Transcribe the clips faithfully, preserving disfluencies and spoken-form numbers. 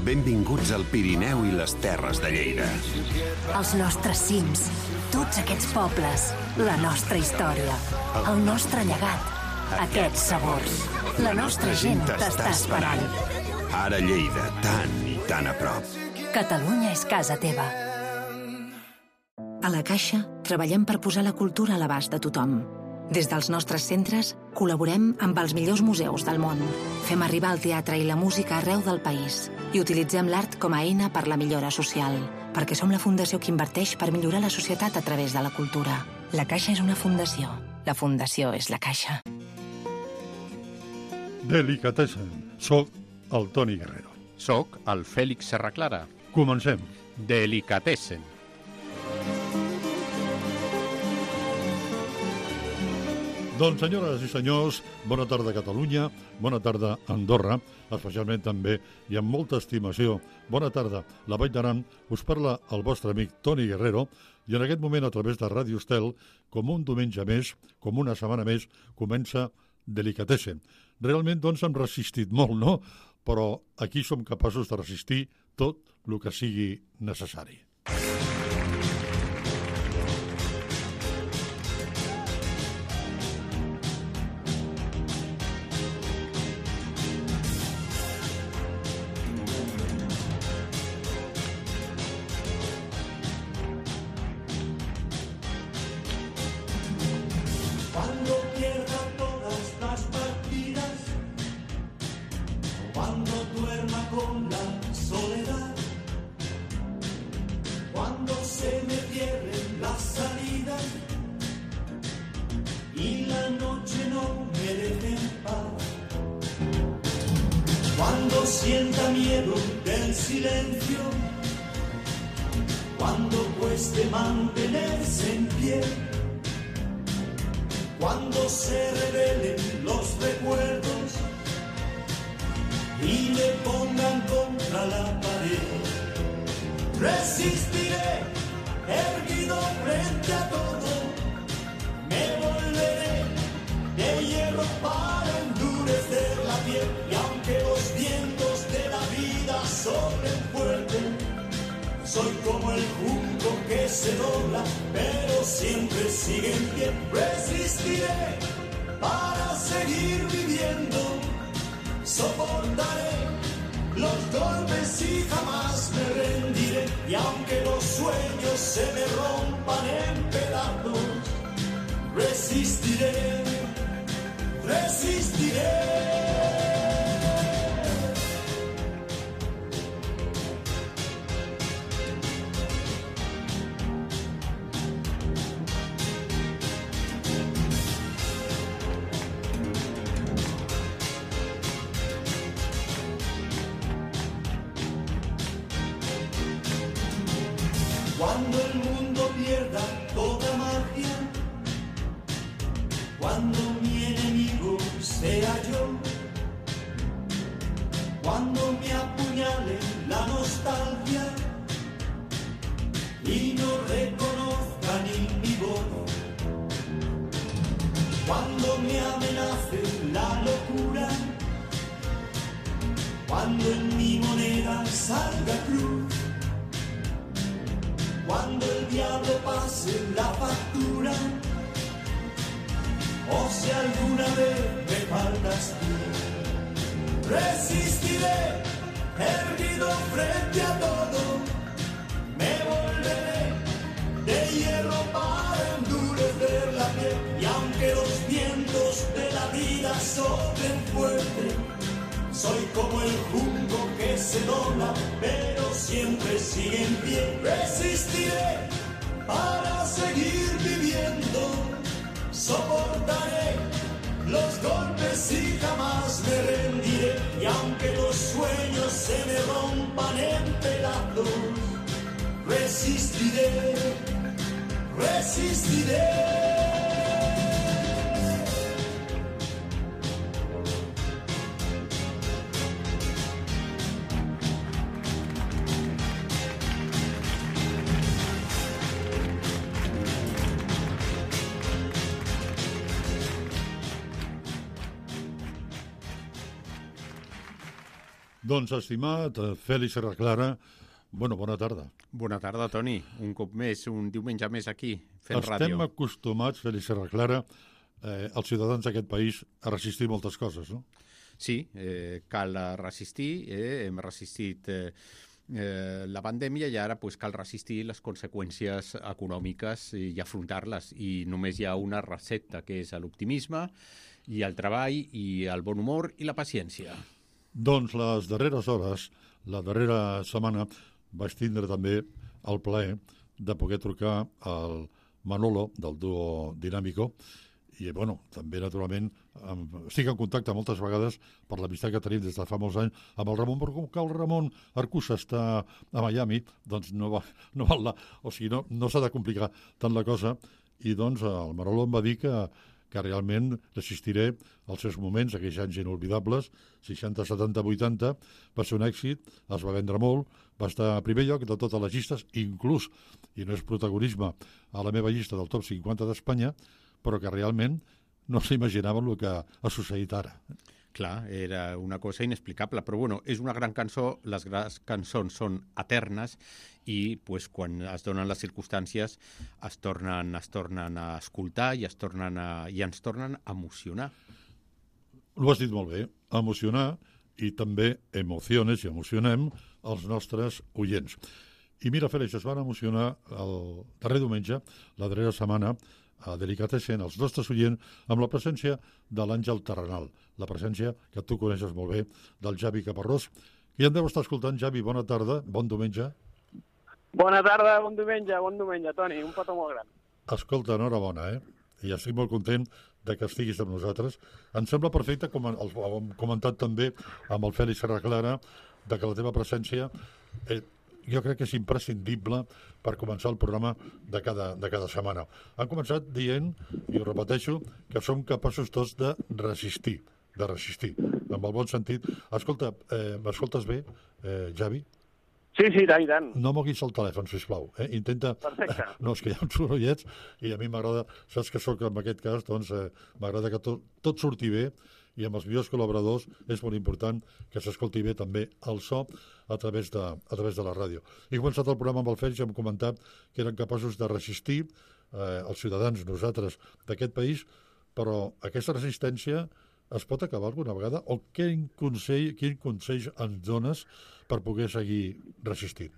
Benvinguts al Pirineu i les Terres de Lleida. Els nostres cims, tots aquests pobles, la nostra història, el nostre llegat, aquests sabors. La nostra gent t'està esperant. Ara Lleida, tan i tan a prop. Catalunya és casa teva. A la Caixa treballem per posar la cultura a l'abast de tothom. Des dels nostres centres col·laborem amb els millors museus del món. Fem arribar el teatre i la música arreu del país i utilitzem l'art com a eina per la millora social, perquè som la fundació que inverteix per millorar la societat a través de la cultura. La Caixa és una fundació. La fundació és la Caixa. Delicatessen. Soc el Toni Guerrero. Soc el Fèlix Serraclara. Comencem. Delicatessen. Doncs, senyores i senyors, bona tarda Catalunya, bona tarda Andorra, especialment també i amb molta estimació. Bona tarda, la Vall d'Aran, us parla el vostre amic Toni Guerrero i en aquest moment a través de Ràdio Estel, com un diumenge més, com una setmana més, comença Delicatessen. Realment, doncs, hem resistit molt, no? Però aquí som capaços de resistir tot el que sigui necessari. Cuando sienta miedo del silencio, cuando cueste mantenerse en pie, cuando se revelen los recuerdos y le pongan contra la pared, resistiré erguido frente a todo, me volveré de hierro para endurecer la piel. Y aunque los vientos de la vida soplen fuerte, soy como el junco que se dobla, pero siempre sigue en pie. Resistiré para seguir viviendo, soportaré los golpes y jamás me rendiré. Y aunque los sueños se me rompan en pedazos, resistiré, resistiré. Cuando el mundo pierda toda magia, cuando mi enemigo sea yo, cuando me apuñale la nostalgia y no reconozca ni mi voz, cuando me amenace la locura, cuando en mi moneda salga cruz, cuando el diablo pase la factura, o si alguna vez me faltas tú, resistiré erguido frente a todo, me volveré de hierro para endurecer la piel. Y aunque los vientos de la vida soplen fuerte, soy como el junco que se dobla, pero siempre sigue en pie. Resistiré para seguir viviendo, soportaré los golpes y jamás me rendiré. Y aunque los sueños se me rompan en pedazos, resistiré, resistiré. Doncs, estimat Fèlix Serraclara, bueno, bona tarda. Bona tarda, Toni. Un cop més, un diumenge més aquí, fent Estem ràdio. Estem acostumats, Fèlix Serraclara, eh, els ciutadans d'aquest país, a resistir moltes coses, no? Sí, eh, cal resistir, eh, hem resistit eh, eh, la pandèmia i ara pues, cal resistir les conseqüències econòmiques i afrontar-les. I només hi ha una recepta, que és l'optimisme, i el treball, i el bon humor i la paciència. Doncs les darreres hores, la darrera setmana, vaig tindre també el plaer de poder trucar al Manolo, del duo Dinàmico, i, bueno, també, naturalment, amb, estic en contacte moltes vegades per l'amistat que tenim des de fa molts anys amb el Ramon, però com que el Ramon Arcusa està a Miami, doncs no va, no val la... O sigui, no, no s'ha de complicar tant la cosa, i doncs el Manolo em va dir que, que realment resistiré als seus moments, aquells anys inolvidables, seixanta, setanta, vuitanta, va ser un èxit, es va vendre molt, va estar a primer lloc de totes les llistes, inclús, i no és protagonisme, a la meva llista del top cinquanta d'Espanya, però que realment no s'imaginaven el que ha succeït ara. Clar, era una cosa inexplicable, però bueno, és una gran cançó, les grans cançons són eternes i pues, quan es donen les circumstàncies es tornen, es tornen a escoltar i, es tornen a, i ens tornen a emocionar. Ho has dit molt bé, emocionar i també emociones i emocionem els nostres oients. I mira, Fèlix, es van emocionar el darrer diumenge, la darrera setmana, a Delicatessen, els nostres oients, amb la presència de l'Àngel Terrenal, la presència que tu coneixes molt bé, del Javi Caparrós, que ja em deu estar escoltant. Javi, bona tarda, bon diumenge. Bona tarda, bon diumenge, bon diumenge, Toni, un petó molt gran. Escolta, enhorabona, eh? I estic molt content de que estiguis amb nosaltres. Em sembla perfecte, com hem comentat també amb el Fèlix Serraclara, de que la teva presència... Eh, jo crec que és imprescindible per començar el programa de cada, de cada setmana. Han començat dient, i ho repeteixo, que som capaços tots de resistir, de resistir, amb el bon sentit. Escolta, eh, m'escoltes bé, eh, Javi? Sí, sí, tant, i tant. No moguis el telèfon, sisplau. Eh? Intenta... Perfecte. No, és que hi ha uns sorollets i a mi m'agrada, saps que sóc en aquest cas, doncs eh, m'agrada que tot, tot surti bé, i amb els millors col·laboradors és molt important que s'escolti bé també el so a través de, a través de la ràdio. He començat el programa amb el Fèlix i hem comentat que eren capaços de resistir eh, els ciutadans, nosaltres, d'aquest país, però aquesta resistència es pot acabar alguna vegada? O quin consell, quin consell ens dones per poder seguir resistint?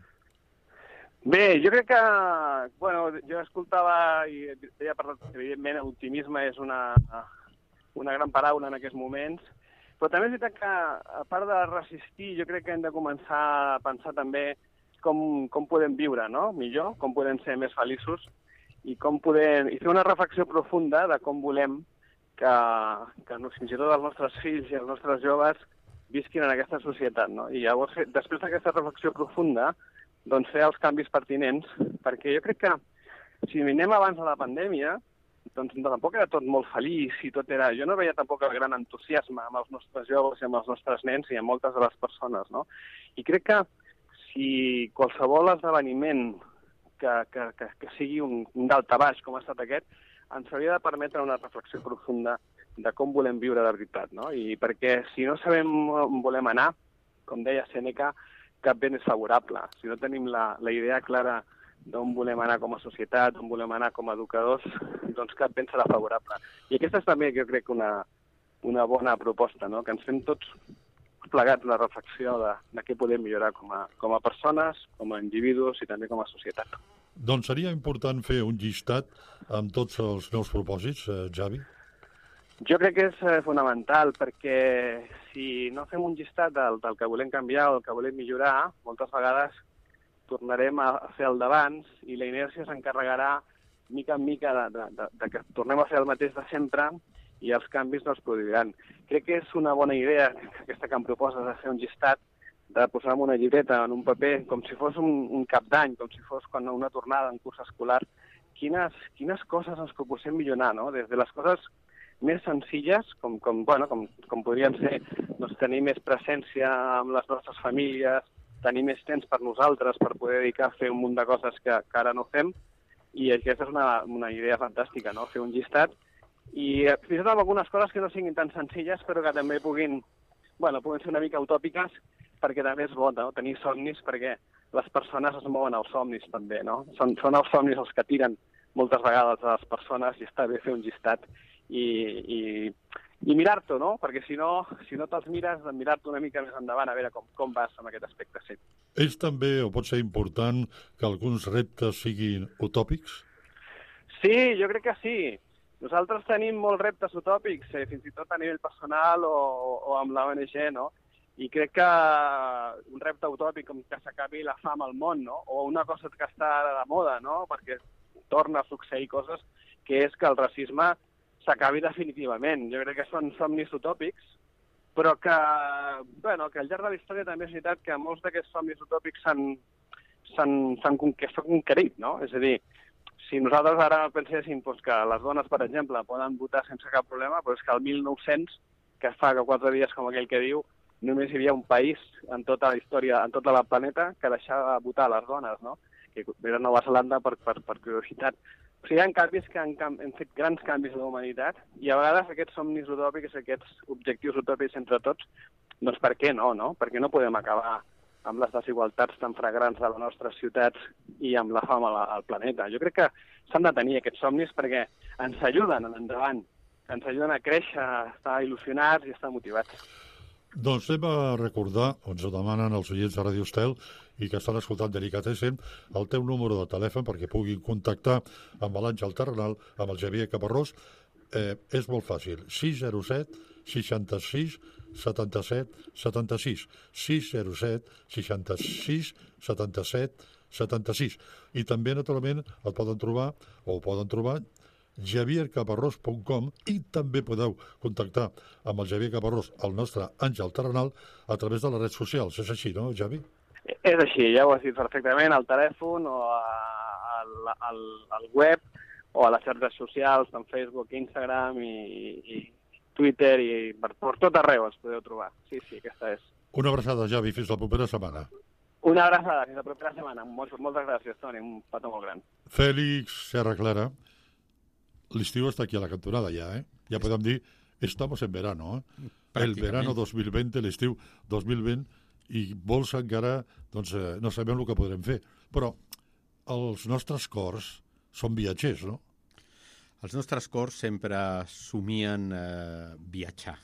Bé, jo crec que, bueno, jo escoltava i deia, evidentment, l'optimisme és una... una gran paraula en aquests moments, però també és veritat que, a part de resistir, jo crec que hem de començar a pensar també com, com podem viure, no?, millor, com podem ser més feliços i com podem... i fer una reflexió profunda de com volem que, que fins i tot els nostres fills i els nostres joves visquin en aquesta societat, no? I llavors, després d'aquesta reflexió profunda, doncs fer els canvis pertinents, perquè jo crec que si anem abans de la pandèmia, doncs tampoc era tot molt feliç i tot era... Jo no veia tampoc el gran entusiasme amb els nostres joves i amb els nostres nens i amb moltes de les persones, no? I crec que si qualsevol esdeveniment que, que, que, que sigui un, un daltabaix com ha estat aquest, ens hauria de permetre una reflexió profunda de com volem viure de veritat, no? I perquè si no sabem on volem anar, com deia Sèneca, cap vent és favorable. Si no tenim la, la idea clara d'on volem anar com a societat, on volem anar com a educadors, doncs cap vent serà favorable. I aquesta és també, jo crec, una, una bona proposta, no?, que ens fem tots plegats la reflexió de, de què podem millorar com a, com a persones, com a individus i també com a societat. Doncs seria important fer un llistat amb tots els meus propòsits, eh, Javi? Jo crec que és eh, fonamental, perquè si no fem un llistat del, del que volem canviar o del que volem millorar, moltes vegades tornarem a fer el d'abans i la inèrcia s'encarregarà mica en mica de, de, de, de que tornem a fer el mateix de sempre i els canvis no es produiran. Crec que és una bona idea, aquesta que em proposes, de fer un llistat, de posar en una llibreta, en un paper, com si fos un, un cap d'any, com si fos quan una tornada en curs escolar, quines, quines coses ens proposem millorar, no? Des de les coses més senzilles, com, com, bueno, com, com podrien ser doncs, tenir més presència amb les nostres famílies, tenir més temps per nosaltres, per poder dedicar a fer un munt de coses que, que ara no fem, i aquesta és una, una idea fantàstica, no?, fer un llistat, i fins i tot amb algunes coses que no siguin tan senzilles, però que també puguin, bueno, puguin ser una mica utòpiques, perquè també és bo, no? Tenir somnis, perquè les persones es mouen als somnis també, no? Són, són els somnis els que tiren moltes vegades a les persones i està bé fer un llistat i, i, i mirar-t'ho, no? Perquè si no, si no te'ls mires, mirar-t'ho una mica més endavant a veure com, com vas amb aquest aspecte. Sí. És també, o pot ser important, que alguns reptes siguin utòpics? Sí, jo crec que sí. Nosaltres tenim molts reptes utòpics, eh, fins i tot a nivell personal o, o amb l'O N G, no? I crec que un repte utòpic com que s'acabi la fam al món, no? O una cosa que està de moda, no? Perquè torna a succeir coses, que és que el racisme s'acabi definitivament. Jo crec que són somnis utòpics, però que, bueno, que al llarg de la història també és veritat que molts d'aquests somnis utòpics s'han conquerit, no? És a dir, si nosaltres ara penséssim doncs, que les dones, per exemple, poden votar sense cap problema, doncs que el mil nou-cents, que fa que quatre dies, com aquell que diu, només hi havia un país en tota la història, en tota la planeta, que deixava votar les dones, no? Que era Nova Zelanda per, per, per curiositat. O sigui, hi ha canvis que han, han fet grans canvis a la humanitat i a vegades aquests somnis utòpics, aquests objectius utòpics entre tots, doncs per què no, no? Perquè no podem acabar amb les desigualtats tan fragrants de les nostres ciutats i amb la fam al, al planeta. Jo crec que s'han de tenir aquests somnis perquè ens ajuden en endavant, ens ajuden a créixer, a estar il·lusionats i a estar motivats. Doncs anem a recordar, ens ho demanen els oients de Radio Estel i que estan escoltant Delicatessen, el teu número de telèfon perquè puguin contactar amb l'Àngel Terrenal, amb el Xavier Caparrós. Eh, és molt fàcil. sis zero set, seixanta-sis, setanta-set, setanta-sis. sis zero set, seixanta-sis, setanta-set, setanta-sis. I també, naturalment, et poden trobar, o poden trobar, javier caparrós punt com i també podeu contactar amb el Xavier Caparrós, el nostre Àngel Terrenal, a través de les redes socials. És així, no, Xavi? És així, ja ho has dit perfectament, al telèfon o al, al, al web o a les xarxes socials, en Facebook, Instagram i, i Twitter i per, per tot arreu els podeu trobar. Sí, sí, aquesta és. Una abraçada, Xavi, fins la propera setmana. Una abraçada, fins la propera setmana. Moltes, moltes gràcies, Toni, un petó molt gran. Fèlix Serra Clara. L'estiu està aquí a la cantonada ja, eh? Ja podem dir, estamos en verano, eh? El verano dos mil vint, l'estiu dos mil vint, i vols encara, doncs, eh, no sabem el que podrem fer. Però els nostres cors són viatgers, no? Els nostres cors sempre somien eh, viatjar.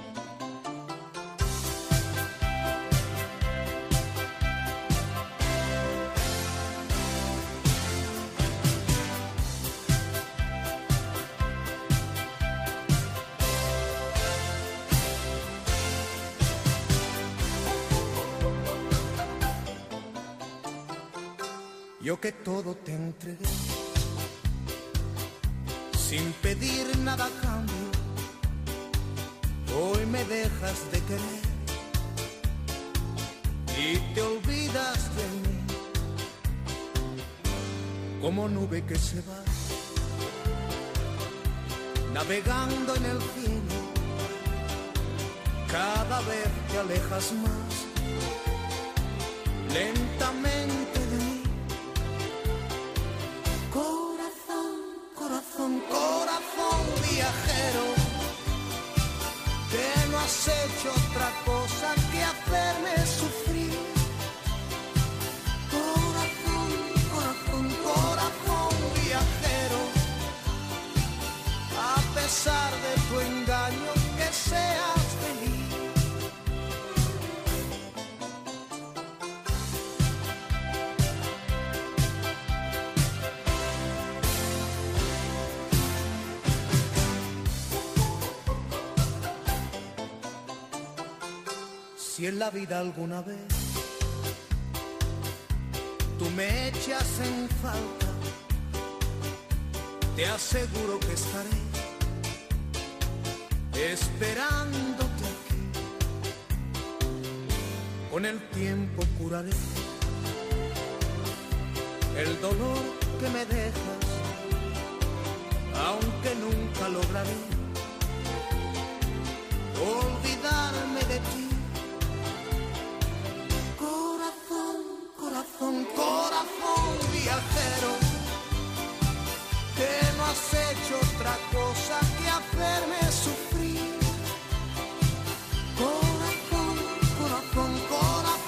Yo que todo te entregué, sin pedir nada a cambio, hoy me dejas de querer y te olvidas de mí, como nube que se va, navegando en el cielo, cada vez te alejas más, lentamente de mí. Corazón viajero, que no has hecho otra cosa que hacerme sufrir. Corazón, corazón, corazón viajero, a pesar de tu engaño, que seas feliz. Si en la vida alguna vez tú me echas en falta, te aseguro que estaré esperándote aquí. Con el tiempo curaré el dolor que me dejas, aunque nunca lograré olvidarme de ti. Corazón, corazón viajero, que no has hecho otra cosa que hacerme sufrir. Corazón, corazón, corazón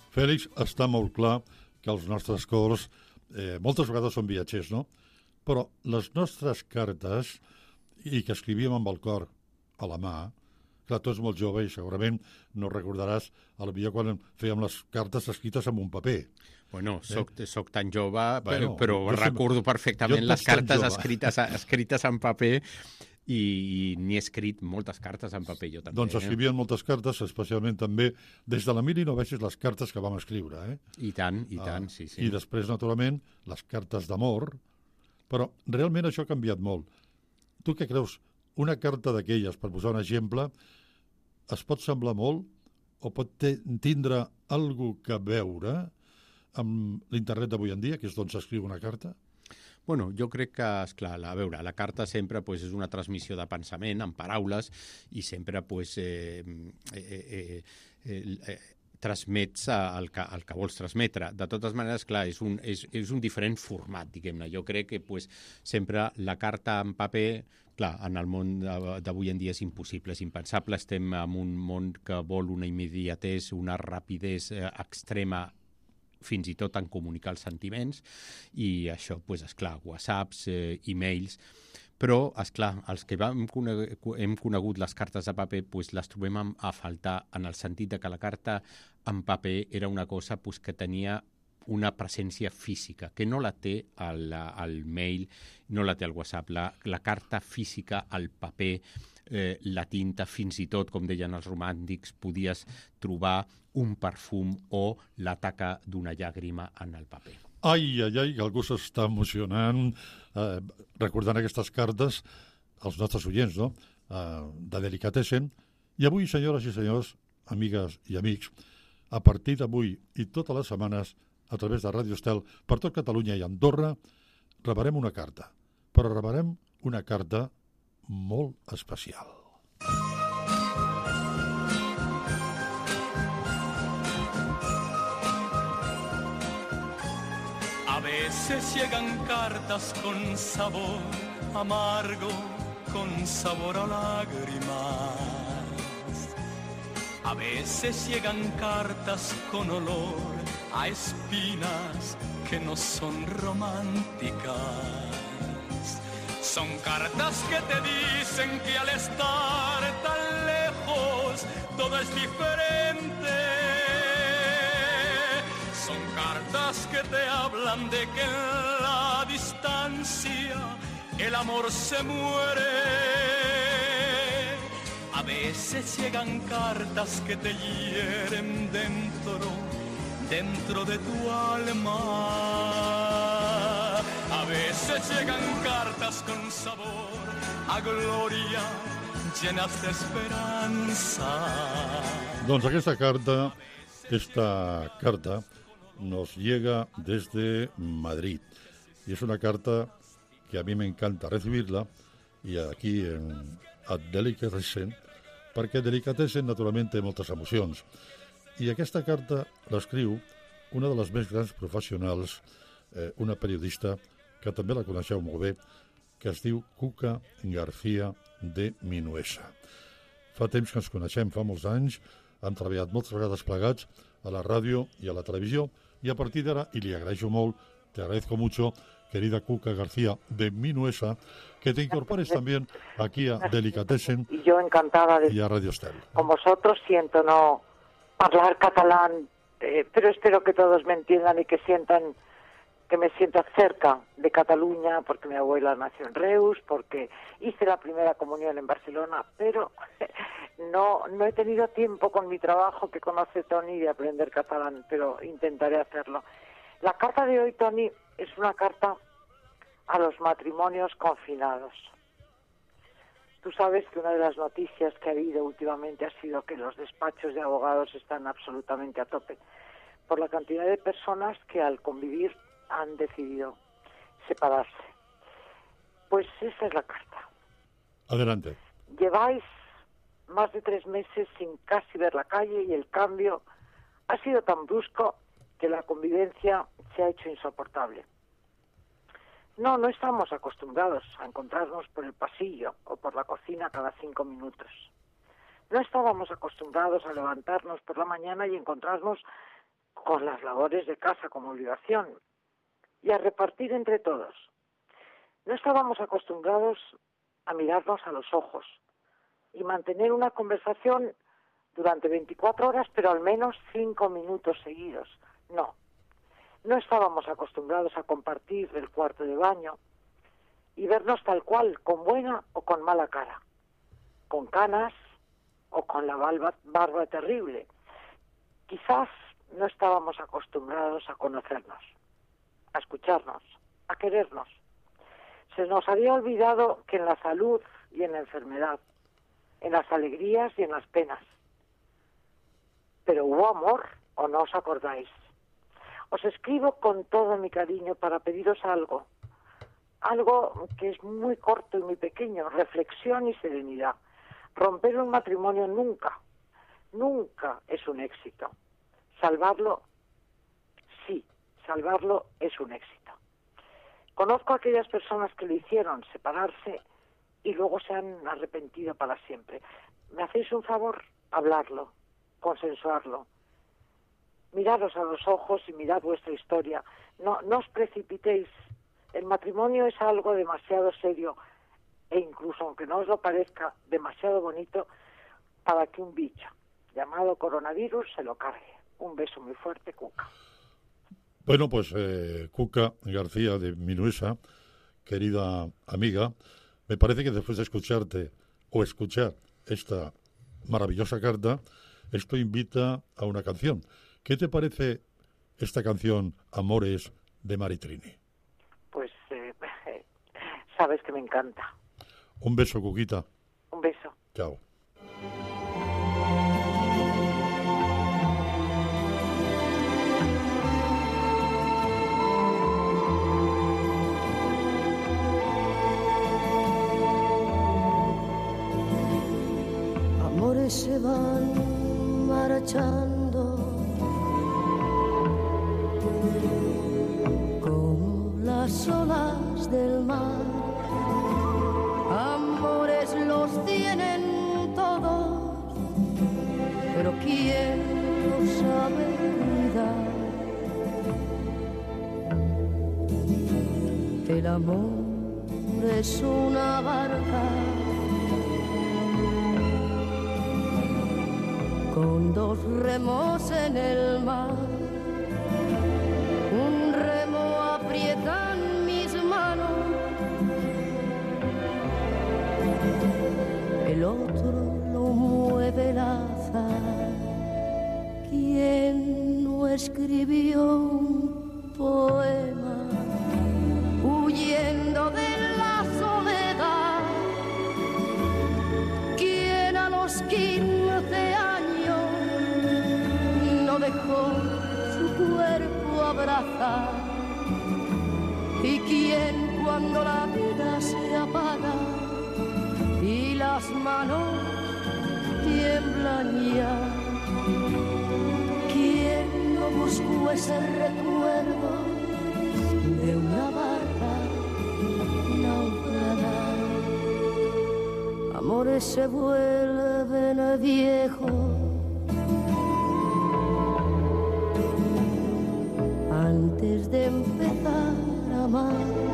Fèlix, està molt clar que els nostres cors eh, moltes vegades són viatgers, no? Però les nostres cartes, i que escrivíem amb el cor a la mà, clar, tu ets molt jove i segurament no recordaràs potser quan fèiem les cartes escrites amb un paper. Bueno, soc, eh? soc tan jove, bueno, però recordo sempre... perfectament les cartes escrites, escrites en paper i, i n'hi he escrit moltes cartes en paper, jo també. Doncs escrivien eh? moltes cartes, especialment també des de la mil i nou-cents les cartes que vam escriure. Eh? I tant, i tant, ah, sí, sí. I després, naturalment, les cartes d'amor, però realment això ha canviat molt. Tu què creus? Una carta d'aquelles, per posar un exemple, es pot semblar molt o pot tindre alguna que veure amb l'internet d'avui en dia, que és d'on s'escriu una carta? Bueno, jo crec que, esclar, a veure, la carta sempre pues, és una transmissió de pensament en paraules i sempre pues, eh, eh, eh, eh, eh, transmets el que, el que vols transmetre. De totes maneres, clar, és un, és, és un diferent format, diguem-ne. Jo crec que pues, sempre la carta en paper, clar, en el món d'avui en dia és impossible, és impensable. Estem en un món que vol una immediatesa, una rapidesa eh, extrema, fins i tot en comunicar els sentiments, i això, pues, esclar, whatsapps, eh, e-mails, però, esclar, els que vam conegut, hem conegut les cartes de paper, pues, les trobem a faltar en el sentit de que la carta en paper era una cosa pues, que tenia una presència física, que no la té el, el mail, no la té el WhatsApp. La, la carta física, el paper, eh, la tinta, fins i tot, com deien els romàntics, podies trobar un perfum o la taca d'una llàgrima en el paper. Ai, ai, ai, que algú s'està emocionant eh, recordant aquestes cartes als nostres oients, no?, eh, de Delicatessen. I avui, senyores i senyors, amigues i amics, a partir d'avui i totes les setmanes, a través de Ràdio Estel, per tot Catalunya i Andorra, rebrem una carta. Però rebrem una carta molt especial. A veces llegan cartas con sabor amargo, con sabor a lágrimas. A veces llegan cartas con olor a espinas que no son románticas. Son cartas que te dicen que al estar tan lejos todo es diferente. Son cartas que te hablan de que en la distancia el amor se muere. A veces llegan cartas que te hieren dentro, dentro de tu alma. A veces llegan cartas con sabor a gloria, llenas de esperanza. Doncs aquesta carta, esta carta nos llega desde Madrid. Y es una carta que a mí me encanta recibirla, y aquí en Delicatessen, perquè Delicatessen naturalment té moltes emocions. I aquesta carta l'escriu una de les més grans professionals, eh, una periodista que també la coneixeu molt bé, que es diu Cuca García de Minuesa. Fa temps que ens coneixem, fa molts anys, hem treballat moltes vegades plegats a la ràdio i a la televisió, y a partir de ahora, y le agradezco mucho, te agradezco mucho, querida Cuca García de Minuesa, que te incorpores también aquí a Delicatessen. Y yo encantada de y a Radio Estel. Con vosotros. Siento no hablar catalán, eh, pero espero que todos me entiendan y que sientan que me siento cerca de Cataluña, porque mi abuela nació en Reus, porque hice la primera comunión en Barcelona, pero no, no he tenido tiempo con mi trabajo que conoce Toni de aprender catalán, pero intentaré hacerlo. La carta de hoy, Toni, es una carta a los matrimonios confinados. Tú sabes que una de las noticias que ha habido últimamente ha sido que los despachos de abogados están absolutamente a tope por la cantidad de personas que al convivir han decidido separarse. Pues esa es la carta. Adelante. Lleváis más de tres meses sin casi ver la calle y el cambio ha sido tan brusco que la convivencia se ha hecho insoportable. No, no estamos acostumbrados a encontrarnos por el pasillo o por la cocina cada cinco minutos. No estábamos acostumbrados a levantarnos por la mañana y encontrarnos con las labores de casa como obligación y a repartir entre todos. No estábamos acostumbrados a mirarnos a los ojos y mantener una conversación durante veinticuatro horas, pero al menos cinco minutos seguidos. No, no estábamos acostumbrados a compartir el cuarto de baño y vernos tal cual, con buena o con mala cara, con canas o con la barba, barba terrible. Quizás no estábamos acostumbrados a conocernos, a escucharnos, a querernos. Se nos había olvidado que en la salud y en la enfermedad, en las alegrías y en las penas. Pero hubo amor, ¿o no os acordáis? Os escribo con todo mi cariño para pediros algo, algo que es muy corto y muy pequeño, reflexión y serenidad. Romper un matrimonio nunca, nunca es un éxito. Salvarlo, sí, salvarlo es un éxito. Conozco a aquellas personas que le hicieron separarse y luego se han arrepentido para siempre. ¿Me hacéis un favor? Hablarlo, consensuarlo. Miraros a los ojos y mirad vuestra historia. No, no os precipitéis. El matrimonio es algo demasiado serio e incluso, aunque no os lo parezca, demasiado bonito para que un bicho llamado coronavirus se lo cargue. Un beso muy fuerte, Cuca. Bueno, pues eh, Cuca García de Minuesa, querida amiga, me parece que después de escucharte o escuchar esta maravillosa carta, esto invita a una canción. ¿Qué te parece esta canción Amores de Maritrini? Pues eh, sabes que me encanta. Un beso, Cuquita. Un beso. Chao. Amores se van marchando como las olas del mar. Amores los tienen todos, pero ¿quién los sabe cuidar? El amor es una barca con dos remos en el mar. Un remo aprieta en mis manos, el otro lo mueve el azar. ¿Quién no escribió un poema huyendo de la soledad? ¿Quién a los quince años no dejó su cuerpo abrazar? ¿Y quién cuando la vida se apaga y las manos tiemblan ya? ¿Quién no buscó ese recuerdo de una barca naufragada? Amores se vuelven viejos antes de empezar a amar,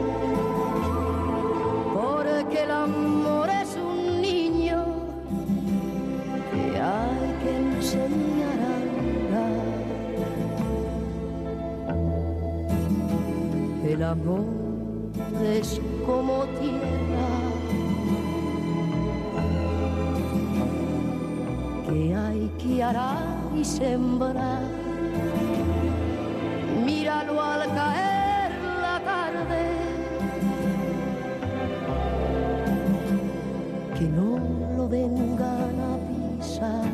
porque el amor es un niño que hay que enseñar a andar. El amor es como tierra que hay que arar y sembrar. Míralo al caer la tarde, que no lo vengan a pisar.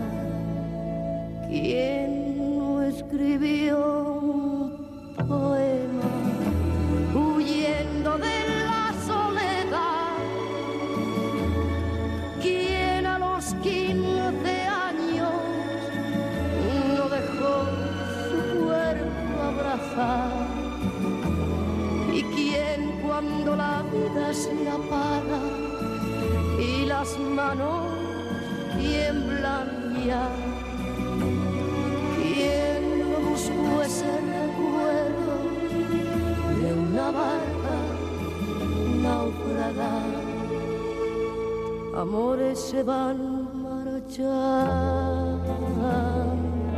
¿Quién no escribió un poema huyendo de la soledad? ¿Quién a los quince años no dejó su cuerpo abrazar? ¿Y quién cuando la vida se apaga y las manos tiemblan ya? ¿Quién no buscó amores se van marchando.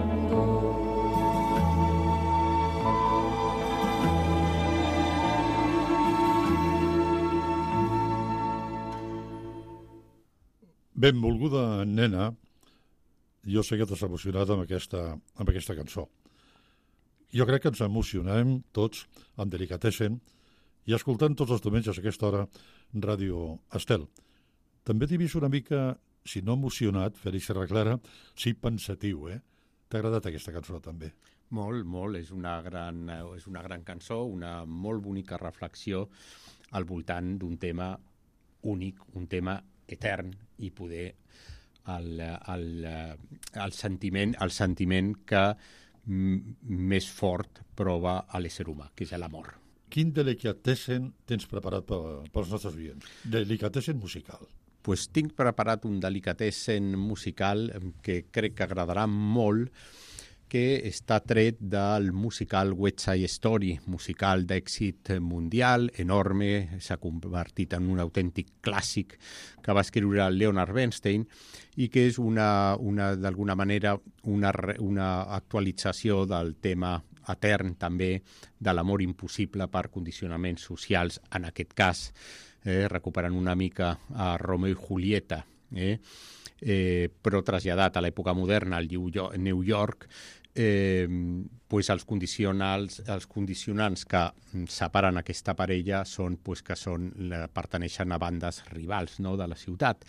Benvolguda nena, jo sé que t'has emocionat amb aquesta, amb aquesta cançó. Jo crec que ens emocionem tots amb Delicatessen i escoltant tots els diumenges a aquesta hora Ràdio Estel. També t'he vist una mica, si no emocionat, Fèlix Serraclara, sí pensatiu, eh? T'ha agradat aquesta cançó també? Molt, molt. És una gran, és una gran cançó, una molt bonica reflexió al voltant d'un tema únic, un tema etern, i poder el, el, el, sentiment, el sentiment que m- més fort prova a l'ésser humà, que és l'amor. Quin Delicatessen tens preparat per, pels nostres oients? Delicatessen musical. Pues tinc preparat un Delicatessen musical que crec que agradarà molt, que està tret del musical West Side Story, musical d'èxit mundial, enorme, s'ha convertit en un autèntic clàssic que va escriure Leonard Bernstein i que és una, una d'alguna manera una, una actualització del tema etern també de l'amor impossible per condicionaments socials, en aquest cas, eh, recuperant una mica a Romeo i Julieta, eh? Eh, però traslladat a l'època moderna al New York, eh, pues els, condicionals, els condicionants que separen aquesta parella són, pues, que són, pertaneixen a bandes rivals, no?, de la ciutat.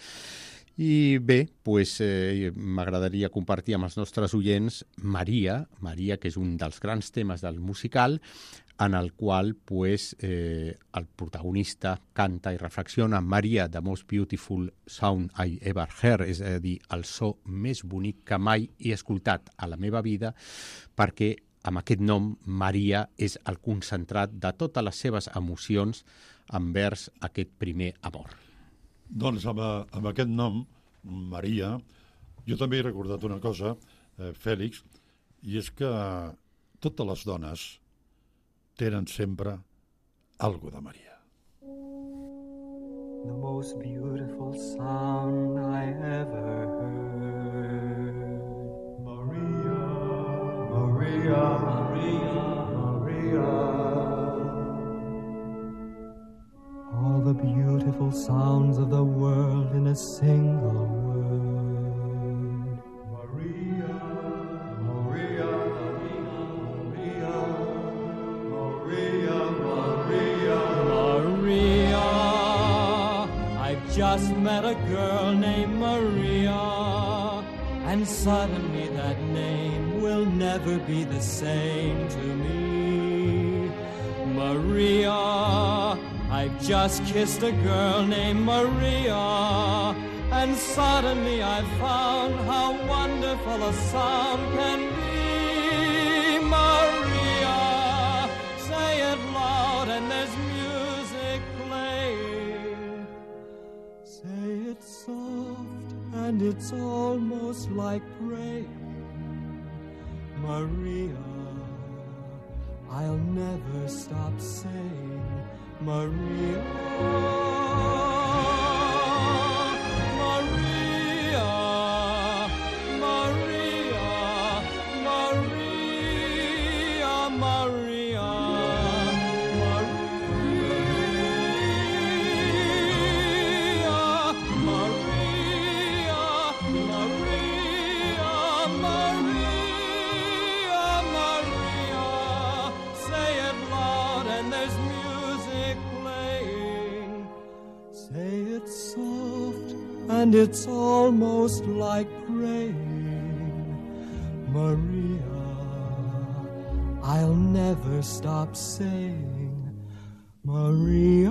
I bé, pues, eh, m'agradaria compartir amb els nostres oients Maria, Maria, que és un dels grans temes del musical, en el qual pues, eh, el protagonista canta i reflexiona Maria, the most beautiful sound I ever heard, és a dir, el so més bonic que mai he escoltat a la meva vida, perquè amb aquest nom Maria és el concentrat de totes les seves emocions envers aquest primer amor. Doncs amb, amb aquest nom, Maria, jo també he recordat una cosa, eh, Fèlix, i és que totes les dones tenen sempre algo de Maria. The most beautiful sound I ever heard. Maria, Maria, Maria, Maria. All the beautiful sounds of the world in a single word. Maria, Maria, Maria, Maria, Maria, Maria. I've just met a girl named Maria, and suddenly that name will never be the same to me. Maria, I've just kissed a girl named Maria, and suddenly I've found how wonderful a sound can be. Maria, say it loud and there's music playing. Say it soft and it's almost like praying. Maria, I'll never stop saying Maria, Maria, Maria, Maria, Maria, and it's almost like praying. Maria, I'll never stop saying Maria.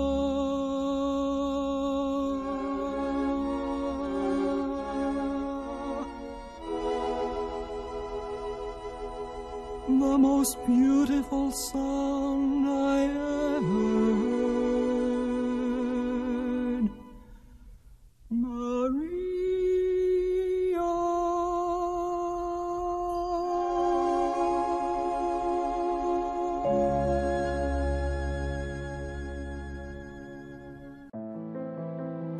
The most beautiful song I ever heard.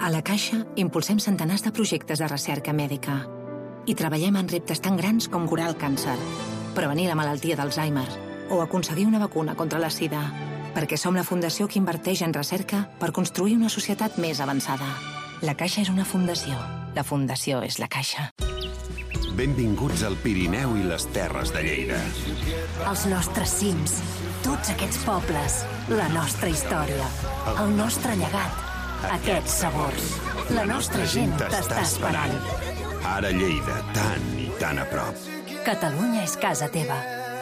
A la Caixa impulsem centenars de projectes de recerca mèdica i treballem en reptes tan grans com curar el càncer, prevenir la malaltia d'Alzheimer o aconseguir una vacuna contra la sida, perquè som la fundació que inverteix en recerca per construir una societat més avançada. La Caixa és una fundació. La fundació és la Caixa. Benvinguts al Pirineu i les Terres de Lleida. Els nostres cims, tots aquests pobles, la nostra història, el nostre llegat, aquests sabors. La nostra gent t'està esperant. Ara Lleida, tan i tan a prop. Catalunya és casa teva.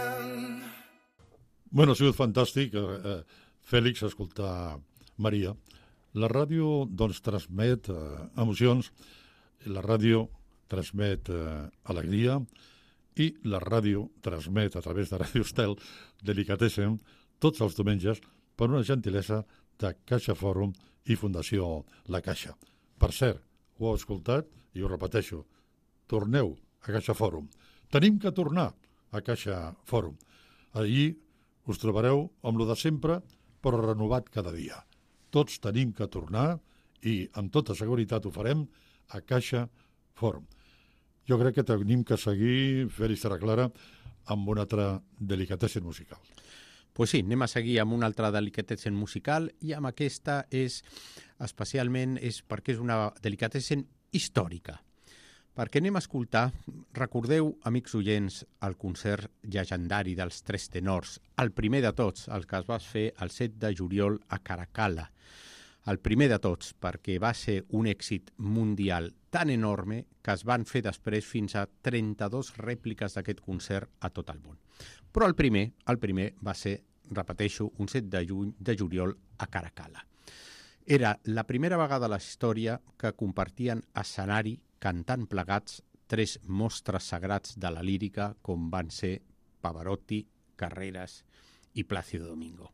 Bueno, ha sigut fantàstic, eh, Fèlix, escoltar Maria. La ràdio, doncs, transmet eh, emocions, la ràdio transmet eh, alegria i la ràdio transmet a través de Ràdio Estel Delicatessen tots els diumenges per una gentilesa de Caixa Fòrum i Fundació La Caixa. Per cert, ho heu escoltat i ho repeteixo, torneu a Caixa Fòrum. Tenim que tornar a Caixa Fòrum. Allí us trobareu amb lo de sempre, però renovat cada dia. Tots tenim que tornar i amb tota seguretat ho farem a Caixa Fòrum. Jo crec que tenim que seguir, Fèlix Terraclara, amb una altra delicatessen musical. Pues sí, anem a seguir amb una altra delicatessen musical i amb aquesta és especialment és perquè és una delicatessen històrica. Perquè anem a escoltar, recordeu, amics oients, el concert llegendari dels Tres Tenors, el primer de tots, el que es va fer el set de juliol a Caracalla. El primer de tots, perquè va ser un èxit mundial tan enorme que es van fer després fins a trenta-dues rèpliques d'aquest concert a tot el món. Però el primer, el primer va ser, repeteixo, un set de, juny, de juliol a Caracalla. Era la primera vegada a la història que compartien escenari cantant plegats tres mostres sagrats de la lírica com van ser Pavarotti, Carreras i Plácido Domingo.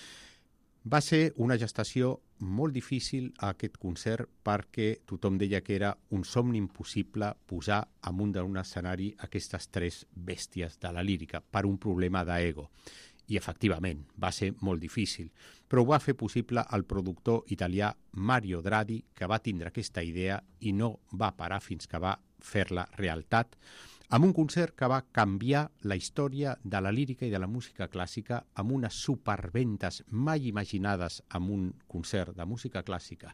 Va ser una gestació molt difícil a aquest concert perquè tothom deia que era un somni impossible posar amunt d'un escenari aquestes tres bèsties de la lírica per un problema d'ego. I efectivament, va ser molt difícil, però ho va fer possible el productor italià Mario Dradi, que va tindre aquesta idea i no va parar fins que va fer-la realitat, amb un concert que va canviar la història de la lírica i de la música clàssica amb unes superventes mai imaginades en un concert de música clàssica.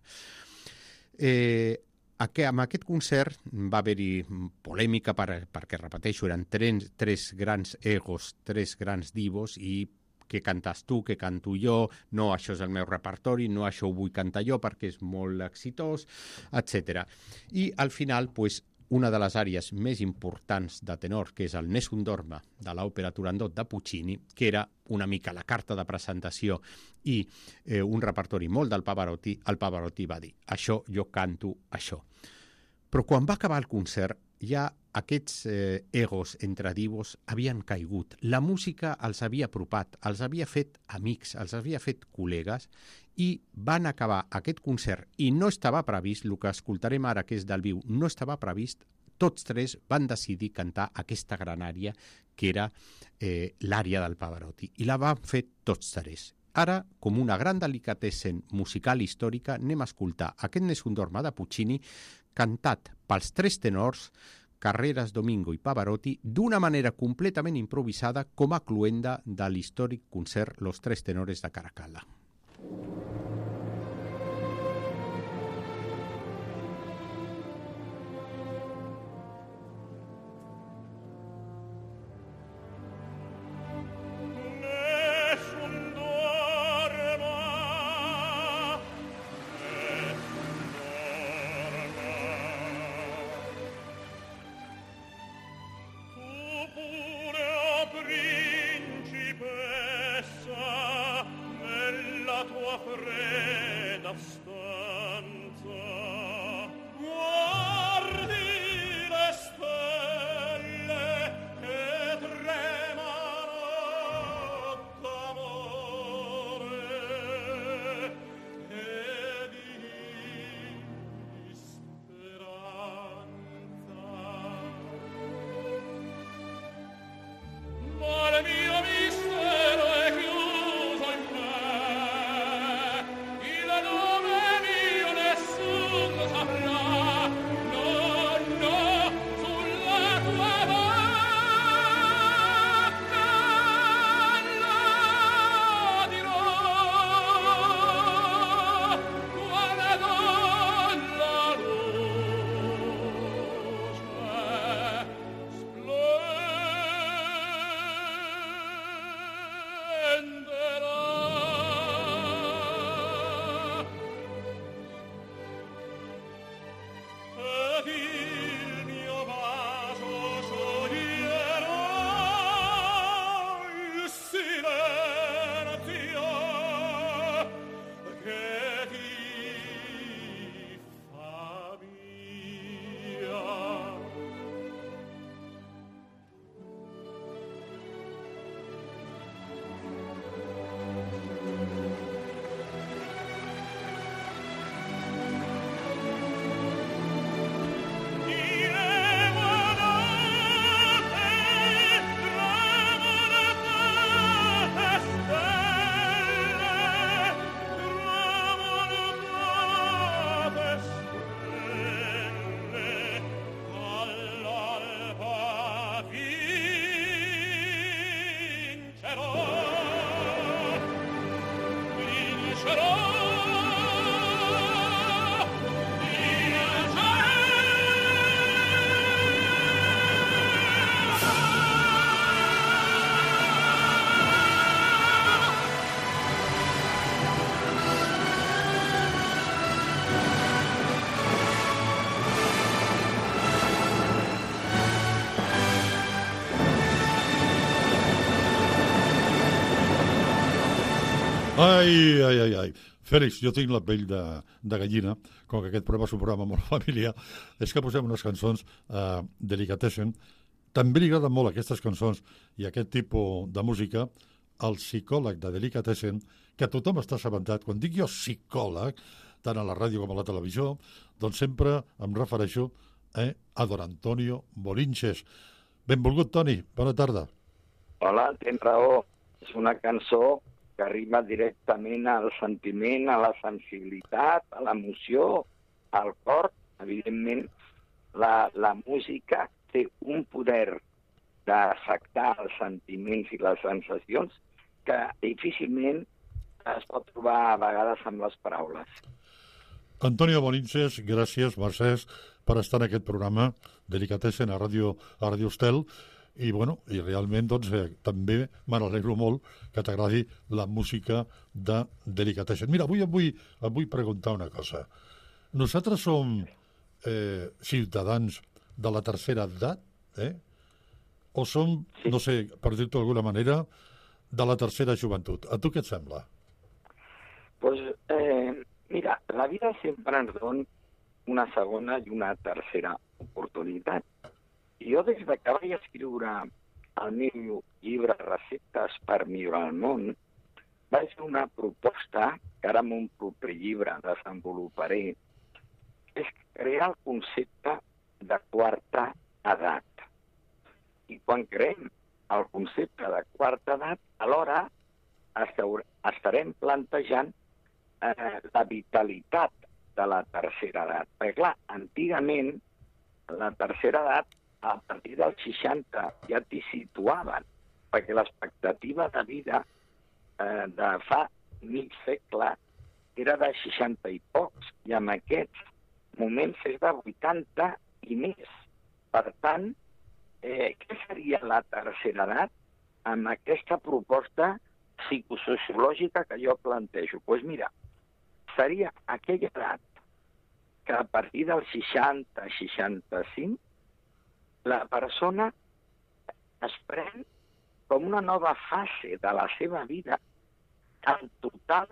Eh, amb aquest concert va haver-hi polèmica per, perquè, repeteixo, eren tres, tres grans egos, tres grans divos i què cantes tu, què canto jo, no, això és el meu repertori, no, això ho vull cantar jo perquè és molt exitós, etcètera. I al final, pues, una de les àrees més importants de tenor, que és el Nessun Dorma de l'òpera Turandot de Puccini, que era una mica la carta de presentació i eh, un repertori molt del Pavarotti, el Pavarotti va dir, això, jo canto això. Però quan va acabar el concert, ja aquests eh, egos entre divos havien caigut. La música els havia apropat, els havia fet amics, els havia fet col·legues i van acabar aquest concert i no estava previst, el que escoltarem ara que és del viu, no estava previst, tots tres van decidir cantar aquesta gran àrea que era eh, l'àrea del Pavarotti i la van fer tots tres. Ara, com una gran delicatessen musical històrica, anem a escoltar aquest Nessun Dorma de Puccini cantat pels tres tenors Carreras, Domingo i Pavarotti d'una manera completament improvisada com a cluenda de l'històric concert Los Tres Tenores de Caracalla. Principessa nel Ai, ai, ai, ai. Fèlix, jo tinc la pell de, de gallina, com que aquest programa és un programa molt familiar, és que posem unes cançons eh, delicatessen. També li agraden molt aquestes cançons i aquest tipus de música al psicòleg de Delicatessen, que tothom està assabentat. Quan dic jo psicòleg, tant a la ràdio com a la televisió, doncs sempre em refereixo eh, a don Antonio Bolinches. Benvolgut, Toni. Bona tarda. Hola, tens raó. És una cançó que arriba directament al sentiment, a la sensibilitat, a l'emoció, al cor. Evidentment, la, la música té un poder d'afectar els sentiments i les sensacions que difícilment es pot trobar a vegades amb les paraules. Antonio Bolinches, gràcies, Mercès, per estar en aquest programa Delicatessen a Ràdio, a Ràdio Estel. I, bueno, i realment, doncs, eh, també me n'alegro molt que t'agradi la música de Delicatessen. Mira, avui em vull, em vull preguntar una cosa. Nosaltres som eh, ciutadans de la tercera edat, eh? O som, no sé, per dir-ho d'alguna manera, de la tercera joventut. A tu què et sembla? Pues, eh, mira, la vida sempre ens dona una segona i una tercera oportunitat. I jo, des de que vaig escriure el meu llibre Receptes per millorar el món, vaig fer una proposta, que ara en un proper llibre desenvoluparé, és crear el concepte de quarta edat. I quan creem el concepte de quarta edat, alhora estarem plantejant eh, la vitalitat de la tercera edat. Perquè, clar, antigament, la tercera edat, a partir dels seixanta, ja t'hi situaven, perquè l'expectativa de vida eh, de fa mig segle era de seixanta i pocs, i en aquests moments és de vuitanta i més. Per tant, eh, què seria la tercera edat amb aquesta proposta psicosociològica que jo plantejo? Doncs pues mira, seria aquella edat que a partir dels seixanta a seixanta-cinc la persona es pren com una nova fase de la seva vida amb total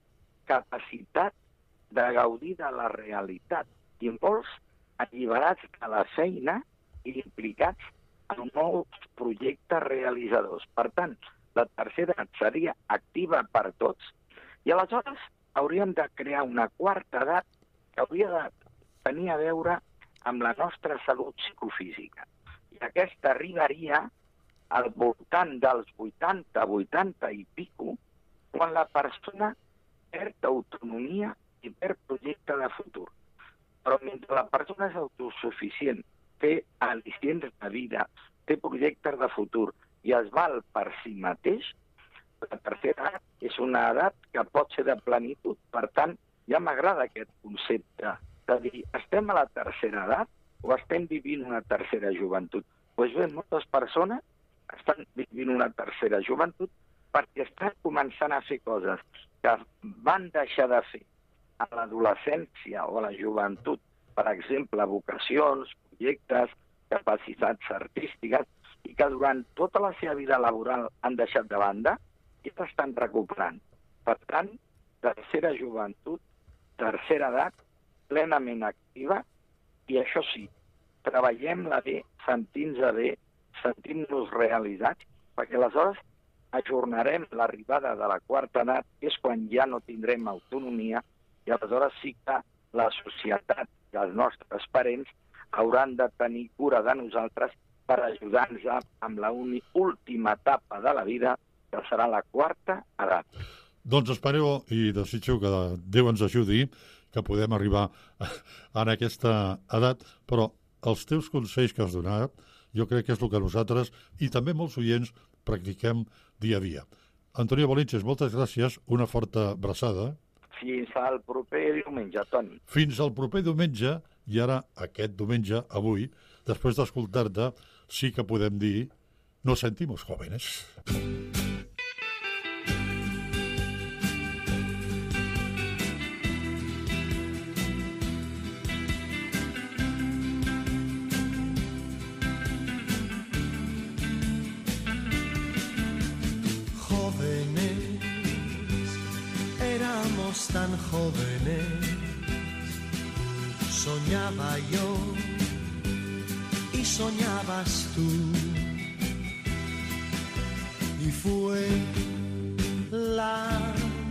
capacitat de gaudir de la realitat i molts alliberats de la feina i implicats en nous projectes realitzadors. Per tant, la tercera edat seria activa per tots i aleshores hauríem de crear una quarta edat que hauria de tenir a veure amb la nostra salut psicofísica. I aquesta arribaria al voltant dels vuitanta, vuitanta i pico, quan la persona perd autonomia i perd projecte de futur. Però mentre la persona és autosuficient, té al·licients de vida, té projectes de futur i es val per si mateix, la tercera edat és una edat que pot ser de plenitud. Per tant, ja m'agrada aquest concepte de dir, estem a la tercera edat o estem vivint una tercera joventut? Doncs bé, moltes persones estan vivint una tercera joventut perquè estan començant a fer coses que van deixar de fer a l'adolescència o a la joventut, per exemple, vocacions, projectes, capacitats artístiques, i que durant tota la seva vida laboral han deixat de banda i s'estan recuperant. Per tant, tercera joventut, tercera edat, plenament activa, i això sí, treballem-la bé, sentint-nos bé, sentint-nos realitzats, perquè aleshores ajornarem l'arribada de la quarta edat, que és quan ja no tindrem autonomia, i aleshores sí que la societat i els nostres parents hauran de tenir cura de nosaltres per ajudar-nos amb la última etapa de la vida, que serà la quarta edat. Doncs espero i desitjo que Déu ens ajudi, que podem arribar en aquesta edat, però els teus consells que has donat, jo crec que és el que nosaltres, i també molts oients, practiquem dia a dia. Antonio Bolinches, moltes gràcies, una forta abraçada. Fins al proper diumenge, Toni. Fins al proper diumenge, i ara aquest diumenge, avui, després d'escoltar-te, sí que podem dir, nos sentimos jóvenes. tan jóvenes, soñaba yo y soñabas tú, y fue la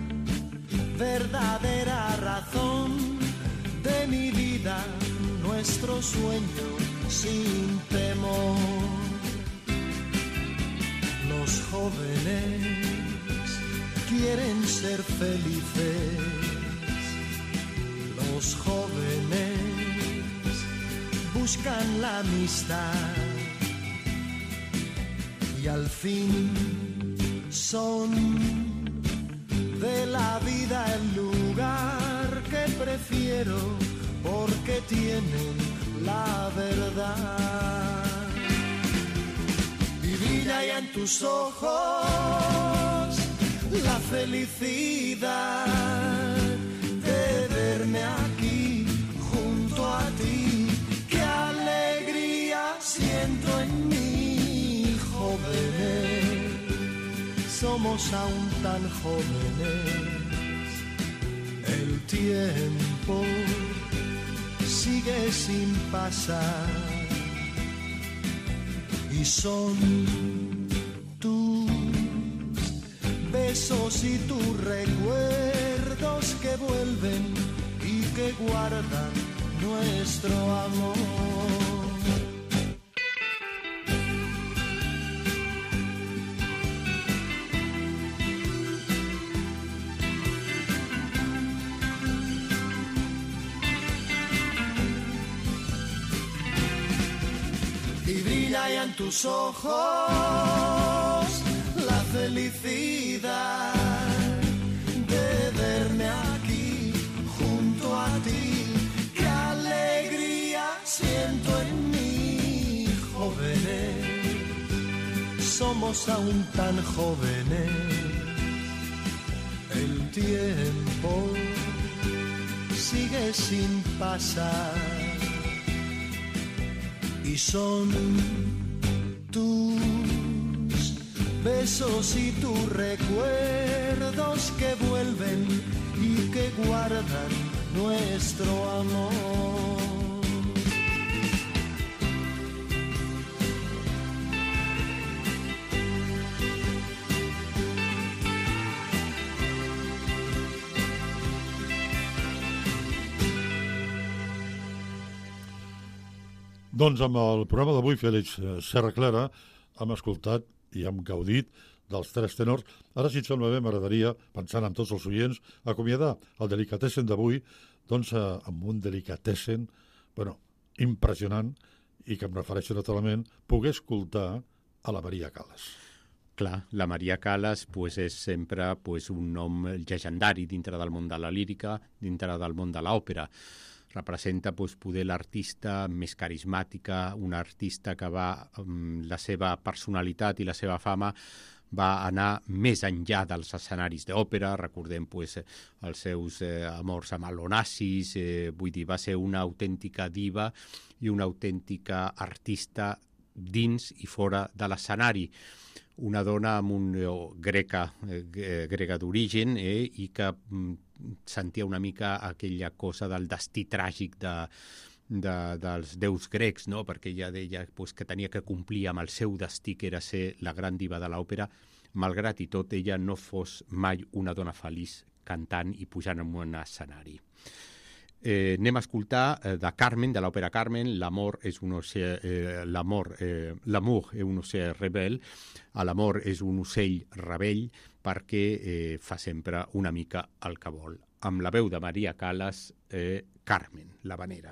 verdadera razón de mi vida, nuestro sueño sin temor. Los jóvenes quieren ser felices, los jóvenes buscan la amistad y al fin son de la vida el lugar que prefiero porque tienen la verdad. Y brilla ya en tus ojos la felicidad de verme aquí junto a ti. Qué alegría siento en mí, jóvenes, somos aún tan jóvenes. El tiempo sigue sin pasar y son tus besos y tus recuerdos que vuelven y que guardan nuestro amor. Y brilla ya en tus ojos la felicidad de verme aquí junto a ti. Qué alegría siento en mí, jóvenes, somos aún tan jóvenes. El tiempo sigue sin pasar y son tus besos y tus recuerdos que vuelven y que guardan nuestro amor. Doncs amb el programa d'avui, Fèlix Serra Clara, hem escoltat i hem gaudit dels tres tenors. Ara, si et sembla bé, m'agradaria, pensant en tots els oients, acomiadar el delicatessen d'avui, doncs amb un delicatessen, bueno, impressionant, i que em refereixo naturalment, poder escoltar a la Maria Callas. Clar, la Maria Callas pues, és sempre pues, un nom llegendari dintre del món de la lírica, dintre del món de l'òpera. Representa pues, poder l'artista més carismàtica, una artista que va, um, la seva personalitat i la seva fama va anar més enllà dels escenaris d'òpera. Recordem pues, els seus eh, amors amb Onassis, eh, vull dir, va ser una autèntica diva i una autèntica artista dins i fora de l'escenari. Una dona amb un eh, greca, eh, grega d'origen eh, i que mm, sentia una mica aquella cosa del destí tràgic de, de, dels déus grecs, no? Perquè ella deia pues, que tenia que complir amb el seu destí, que era ser la gran diva de l'òpera. Malgrat i tot, ella no fos mai una dona feliç cantant i pujant en un escenari. Eh, anem a escoltar eh, de Carmen, de l'òpera Carmen, l'amor és un ocell, eh, l'amor, eh, l'amour és un ocell rebel, l'amor és un ocell rebell perquè eh, fa sempre una mica el que vol. Amb la veu de Maria Callas, eh, Carmen, l'havanera.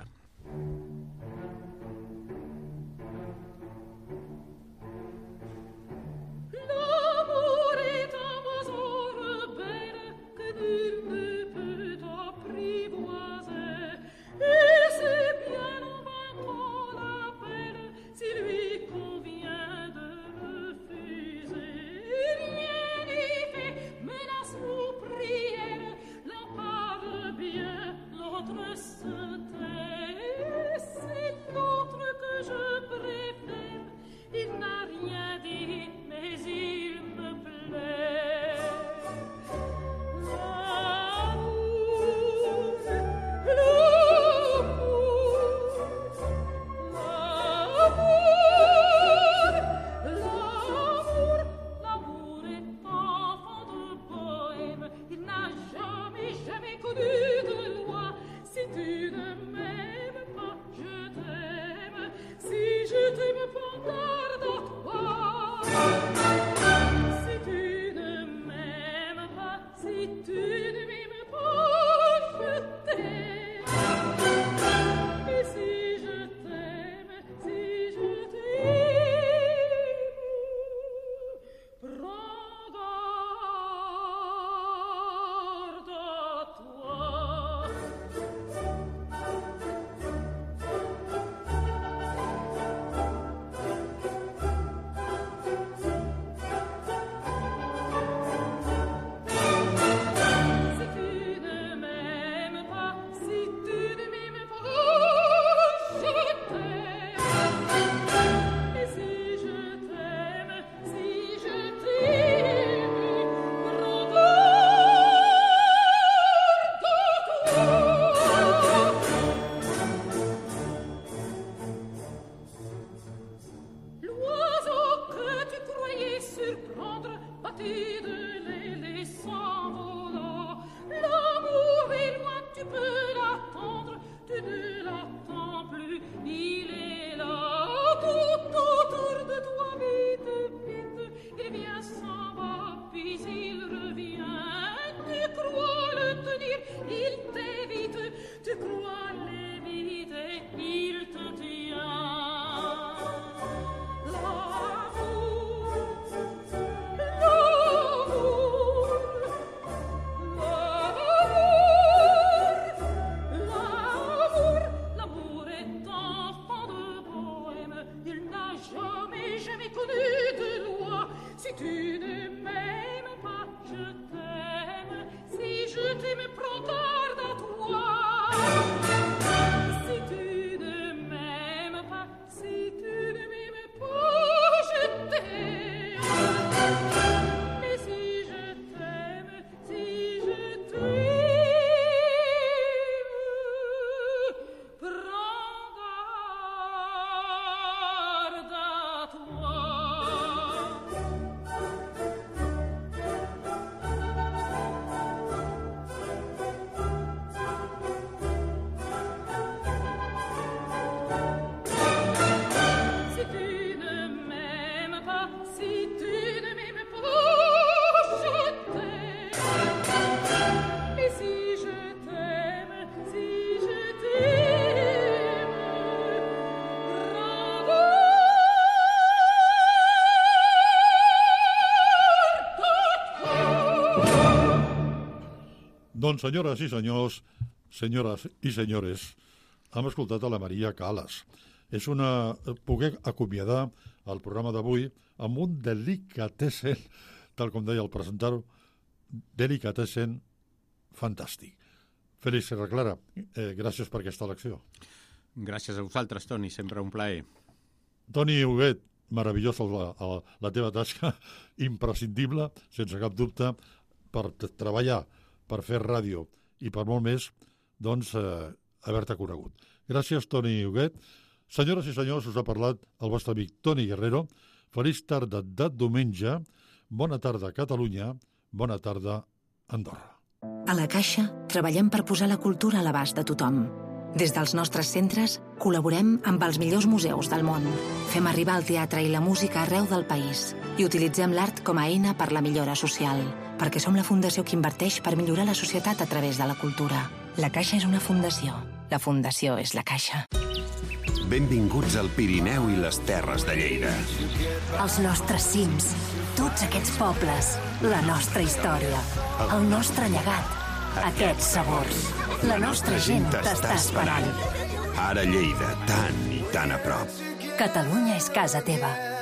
L'amour est un oiseau rebelle que nul ne peut apprivoiser, et c'est bien en vain qu'on l'appelle s'il lui convient de refuser. Rien n'y fait, menace ou prière, l'un parle bien, l'autre se tait. partie de les laissant volant. L'amour est loin, tu peux l'attendre, tu ne l'attends plus, il est là, tout autour de toi, vite, vite, il vient, s'en va, puis il revient. Tu crois le tenir, il t'évite, tu crois l'éviter, il te tient. Si tu ne m'aimes pas, je t'aime. Si je t'aime, prends garde à toi. Si tu ne m'aimes pas, si tu ne m'aimes pas, je t'aime. Mais si je t'aime, si je t'aime, prends garde à toi. Doncs, senyores i senyors, senyores i senyores, hem escoltat a la Maria Calas. És una... Poder acomiadar el programa d'avui amb un delicatessen, tal com deia el presentar-ho, delicatessen fantàstic. Félix Serra Clara, eh, gràcies per aquesta elecció. Gràcies a vosaltres, Toni, sempre un plaer. Toni Huguet, meravellosa la, la teva tasca, imprescindible, sense cap dubte, per treballar, per fer ràdio i per molt més, doncs, eh, haver-te conegut. Gràcies, Toni Huguet. Senyores i senyors, us ha parlat el vostre amic Toni Guerrero. Feliç tarda de diumenge. Bona tarda, Catalunya. Bona tarda, Andorra. A la Caixa treballem per posar la cultura a l'abast de tothom. Des dels nostres centres col·laborem amb els millors museus del món. Fem arribar el teatre i la música arreu del país i utilitzem l'art com a eina per la millora social, perquè som la fundació que inverteix per millorar la societat a través de la cultura. La Caixa és una fundació. La fundació és la Caixa. Benvinguts al Pirineu i les Terres de Lleida. Els nostres cims, tots aquests pobles, la nostra història, el nostre llegat, aquests sabors. La nostra gent t'està esperant. Ara Lleida, tan i tan a prop. Catalunya és casa teva.